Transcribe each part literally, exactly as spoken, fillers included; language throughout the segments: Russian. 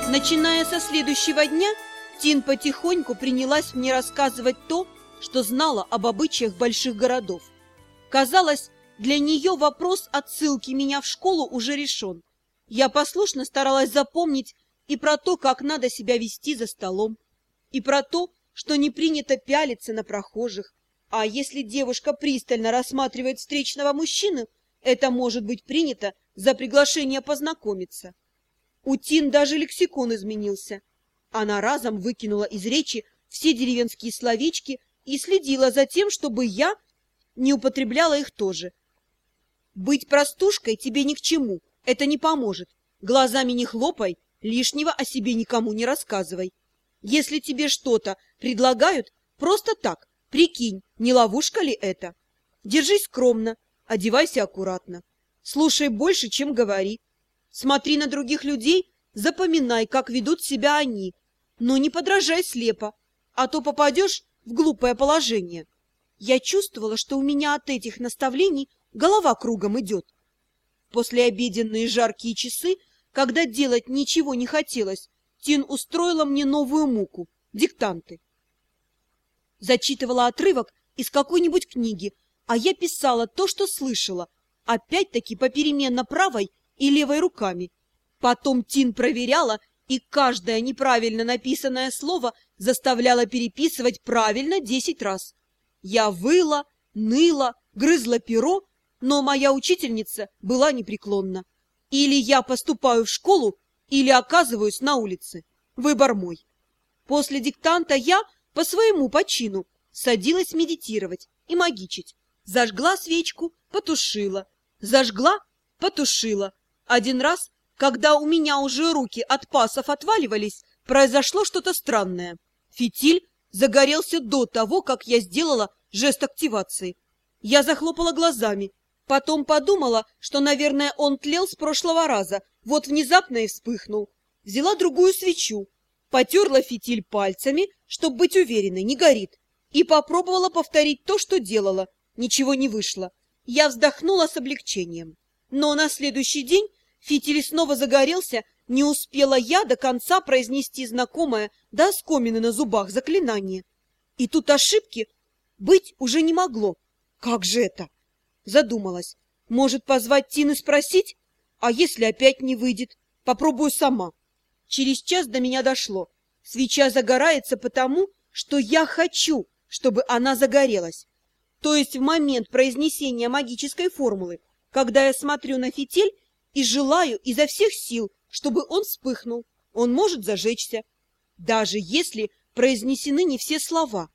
Начиная со следующего дня, Тин потихоньку принялась мне рассказывать то, что знала об обычаях больших городов. Казалось, для нее вопрос отсылки меня в школу уже решен. Я послушно старалась запомнить и про то, как надо себя вести за столом, и про то, что не принято пялиться на прохожих, а если девушка пристально рассматривает встречного мужчину, это может быть принято за приглашение познакомиться. У Тин даже лексикон изменился. Она разом выкинула из речи все деревенские словечки и следила за тем, чтобы я не употребляла их тоже. Быть простушкой тебе ни к чему, это не поможет. Глазами не хлопай, лишнего о себе никому не рассказывай. Если тебе что-то предлагают, просто так, прикинь, не ловушка ли это? Держись скромно, одевайся аккуратно. Слушай больше, чем говори. Смотри на других людей, запоминай, как ведут себя они, но не подражай слепо, а то попадешь в глупое положение. Я чувствовала, что у меня от этих наставлений голова кругом идет. Послеобеденные жаркие часы, когда делать ничего не хотелось, Тин устроила мне новую муку – диктанты. Зачитывала отрывок из какой-нибудь книги, а я писала то, что слышала, опять-таки попеременно правой и левой руками. Потом Тин проверяла, и каждое неправильно написанное слово заставляла переписывать правильно десять раз. Я выла, ныла, грызла перо, но моя учительница была непреклонна. Или я поступаю в школу, или оказываюсь на улице. Выбор мой. После диктанта я по своему почину садилась медитировать и магичить. Зажгла свечку, потушила. Зажгла, потушила. Один раз, когда у меня уже руки от пасов отваливались, произошло что-то странное. Фитиль загорелся до того, как я сделала жест активации. Я захлопала глазами. Потом подумала, что, наверное, он тлел с прошлого раза. Вот внезапно и вспыхнул. Взяла другую свечу, потерла фитиль пальцами, чтобы быть уверенной, не горит, и попробовала повторить то, что делала. Ничего не вышло. Я вздохнула с облегчением. Но на следующий день фитиль снова загорелся, не успела я до конца произнести знакомое до оскомины на зубах заклинание. И тут ошибки быть уже не могло. Как же это? Задумалась. Может, позвать Тин и спросить? А если опять не выйдет? Попробую сама. Через час до меня дошло. Свеча загорается потому, что я хочу, чтобы она загорелась. То есть в момент произнесения магической формулы, когда я смотрю на фитиль и желаю изо всех сил, чтобы он вспыхнул, он может зажечься, даже если произнесены не все слова.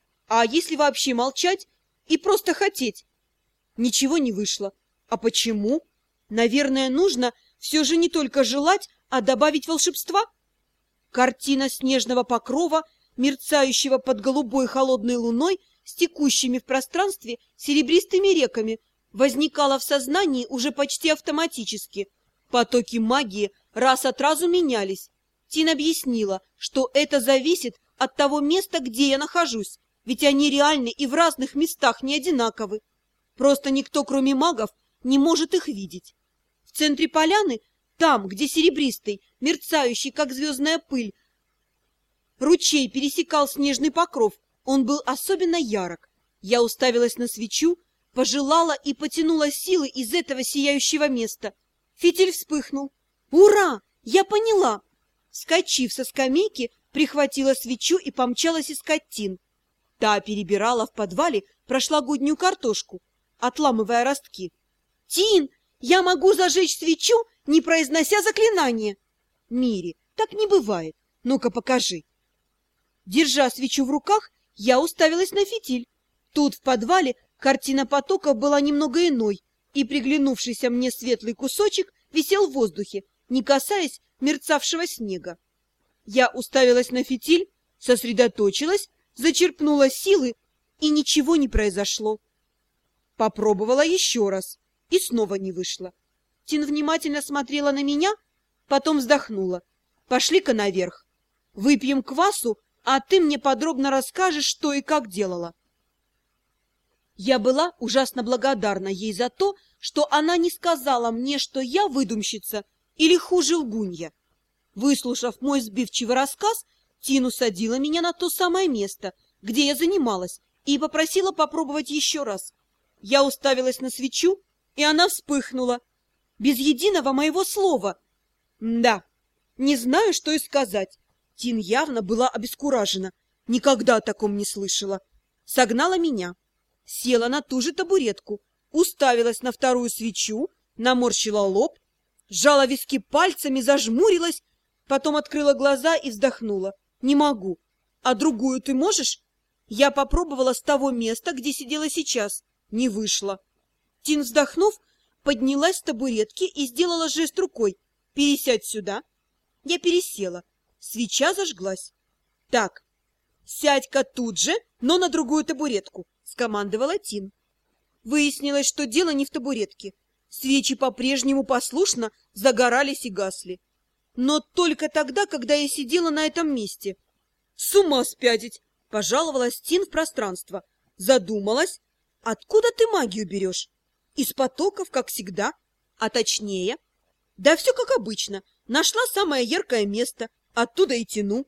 А если вообще молчать и просто хотеть? Ничего не вышло. А почему? Наверное, нужно все же не только желать, а добавить волшебства. Картина снежного покрова, мерцающего под голубой холодной луной, с текущими в пространстве серебристыми реками, возникала в сознании уже почти автоматически. Потоки магии раз от разу менялись. Тин объяснила, что это зависит от того места, где я нахожусь, ведь они реальны и в разных местах не одинаковы. Просто никто, кроме магов, не может их видеть. В центре поляны, там, где серебристый, мерцающий, как звездная пыль, ручей пересекал снежный покров, он был особенно ярок. Я уставилась на свечу, пожелала и потянула силы из этого сияющего места. Фитиль вспыхнул. «Ура! Я поняла!» Вскочив со скамейки, прихватила свечу и помчалась искать Тин. Та перебирала в подвале прошлогоднюю картошку, отламывая ростки. «Тин, я могу зажечь свечу, не произнося заклинание!» «Мири, так не бывает. Ну-ка, покажи!» Держа свечу в руках, я уставилась на фитиль. Тут в подвале картина потоков была немного иной, и приглянувшийся мне светлый кусочек висел в воздухе, не касаясь мерцавшего снега. Я уставилась на фитиль, сосредоточилась, зачерпнула силы, и ничего не произошло. Попробовала еще раз, и снова не вышло. Тин внимательно смотрела на меня, потом вздохнула. «Пошли-ка наверх. Выпьем квасу, а ты мне подробно расскажешь, что и как делала». Я была ужасно благодарна ей за то, что она не сказала мне, что я выдумщица или хуже лгунья. Выслушав мой сбивчивый рассказ, Тин усадила меня на то самое место, где я занималась, и попросила попробовать еще раз. Я уставилась на свечу, и она вспыхнула. Без единого моего слова. Да, не знаю, что и сказать. Тин явно была обескуражена. Никогда о таком не слышала. Согнала меня. Села на ту же табуретку, уставилась на вторую свечу, наморщила лоб, сжала виски пальцами, зажмурилась, потом открыла глаза и вздохнула. Не могу. А другую ты можешь? Я попробовала с того места, где сидела сейчас. Не вышло. Тин, вздохнув, поднялась с табуретки и сделала жест рукой. «Пересядь сюда». Я пересела. Свеча зажглась. «Так, сядь-ка тут же, но на другую табуретку», — скомандовала Тин. Выяснилось, что дело не в табуретке. Свечи по-прежнему послушно загорались и гасли. Но только тогда, когда я сидела на этом месте. «С ума спятить!» — пожаловалась Тин в пространство. Задумалась. «Откуда ты магию берешь?» «Из потоков, как всегда. А точнее...» «Да все как обычно. Нашла самое яркое место. Оттуда и тяну».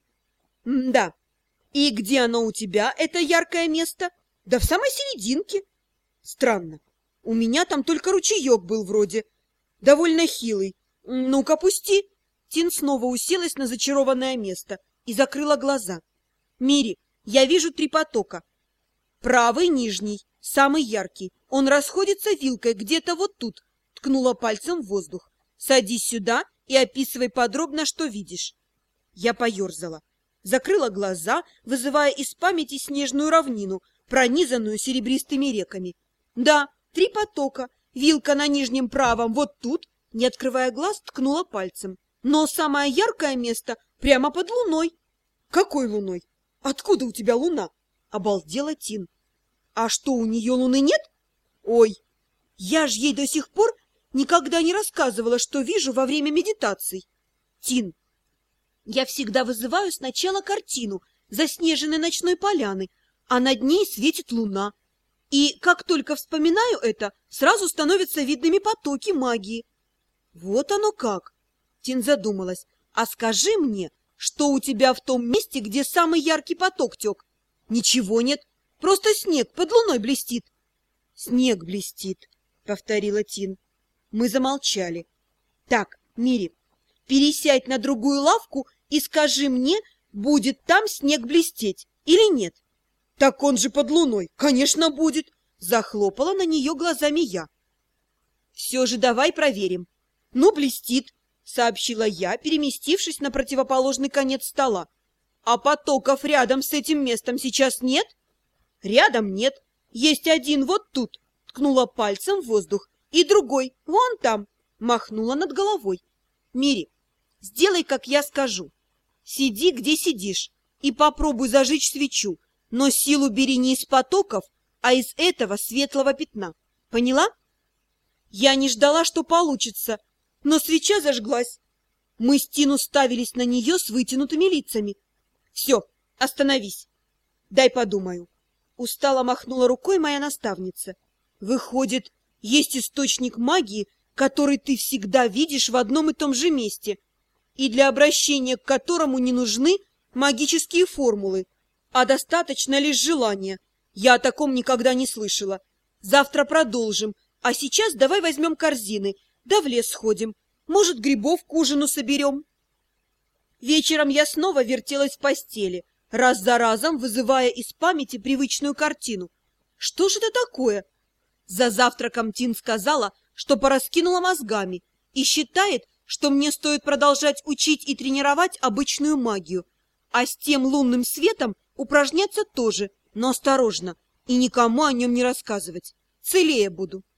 «Да. И где оно у тебя, это яркое место?» «Да в самой серединке». «Странно. У меня там только ручеек был вроде. Довольно хилый. Ну-ка, пусти». Тин снова уселась на зачарованное место и закрыла глаза. «Мири, я вижу три потока. Правый нижний, самый яркий. Он расходится вилкой где-то вот тут», — ткнула пальцем в воздух. «Садись сюда и описывай подробно, что видишь». Я поерзала, закрыла глаза, вызывая из памяти снежную равнину, пронизанную серебристыми реками. «Да, три потока. Вилка на нижнем правом вот тут», — не открывая глаз, ткнула пальцем. «Но самое яркое место прямо под луной». «Какой луной? Откуда у тебя луна?» — обалдела Тин. «А что, у нее луны нет?» «Ой, я ж ей до сих пор никогда не рассказывала, что вижу во время медитаций». «Тин, я всегда вызываю сначала картину заснеженной ночной поляны, а над ней светит луна. И как только вспоминаю это, сразу становятся видными потоки магии». «Вот оно как!» Тин задумалась. «А скажи мне, что у тебя в том месте, где самый яркий поток тек?» «Ничего нет, просто снег под луной блестит». «Снег блестит», — повторила Тин. Мы замолчали. «Так, Мири, пересядь на другую лавку и скажи мне, будет там снег блестеть или нет?» «Так он же под луной, конечно, будет», — захлопала на нее глазами я. «Все же давай проверим». «Ну, блестит», — сообщила я, переместившись на противоположный конец стола. «А потоков рядом с этим местом сейчас нет?» «Рядом нет. Есть один вот тут», — ткнула пальцем в воздух, «и другой вон там», — махнула над головой. «Мири, сделай, как я скажу. Сиди, где сидишь, и попробуй зажечь свечу, но силу бери не из потоков, а из этого светлого пятна. Поняла?» Я не ждала, что получится, но свеча зажглась. Мы с Тин уставились на нее с вытянутыми лицами. «Все, остановись. Дай подумаю». Устало махнула рукой моя наставница. «Выходит, есть источник магии, который ты всегда видишь в одном и том же месте, и для обращения к которому не нужны магические формулы, а достаточно лишь желания. Я о таком никогда не слышала. Завтра продолжим, а сейчас давай возьмем корзины, да в лес сходим. Может, грибов к ужину соберем». Вечером я снова вертелась в постели, раз за разом вызывая из памяти привычную картину. Что же это такое? За завтраком Тин сказала, что пораскинула мозгами и считает, что мне стоит продолжать учить и тренировать обычную магию, а с тем лунным светом упражняться тоже, но осторожно, и никому о нем не рассказывать. Целее буду.